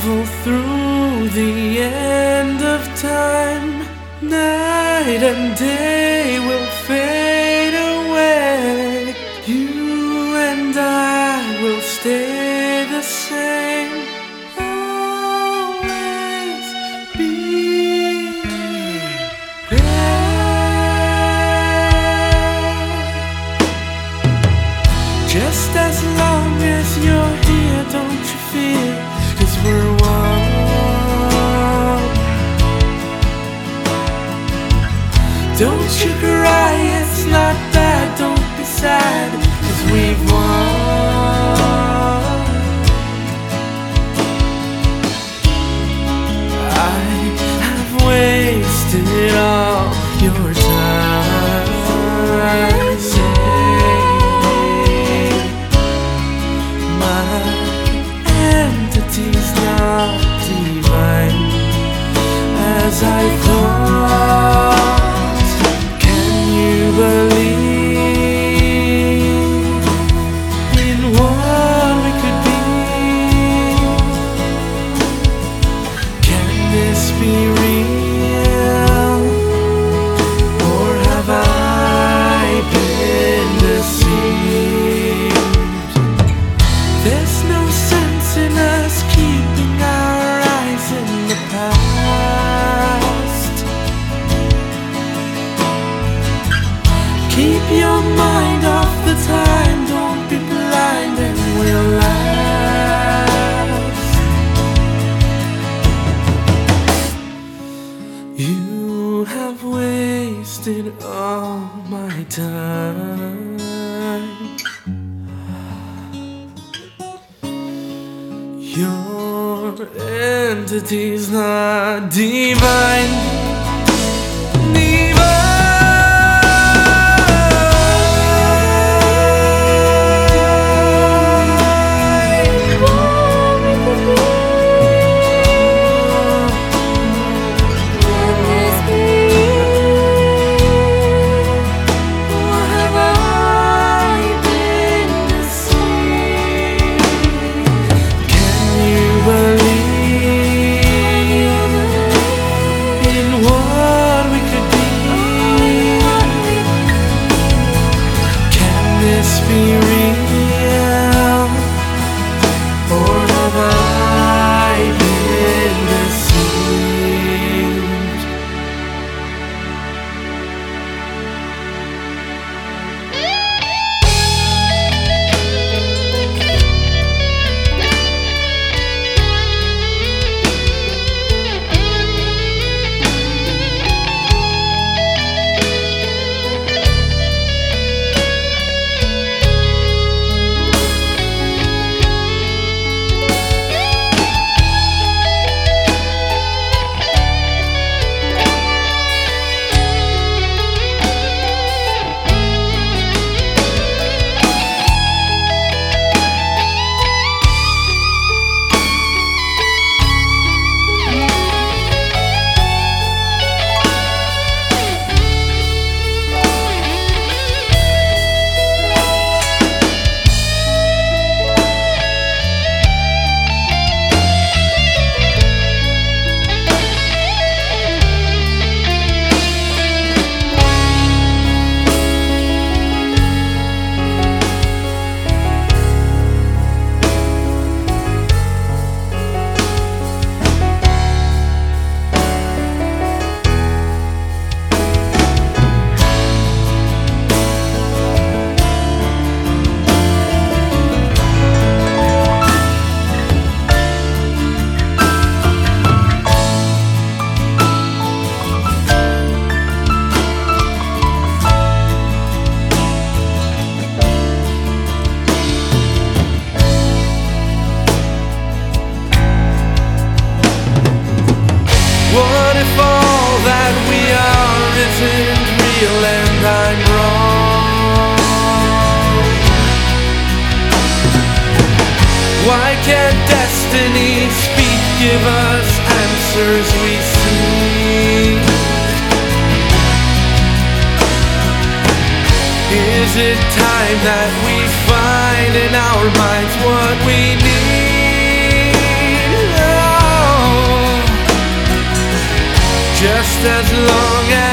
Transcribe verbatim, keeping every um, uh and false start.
pull through the end of time. Night and day will fade away. You and I will stay the same. Always be there. Just as long as you're here, don't you fear, 'cause we're one. Don't you cry, it's not bad, don't be sad, 'cause we've won. I have wasted all your time. Say my entity's not divine as I thought. Believe in what we could be. Can this be real, or have I been deceived? There's no sense in us keeping our eyes in the past. Keep your mind off the time, don't be blind and we'll last. You have wasted all my time. Your entity's not divine. Be real, or have I been deceived? What if all that we are isn't real and I'm wrong? Why can't destiny speak, give us answers we seek? Is it time that we find in our minds what we need? Oh. just as long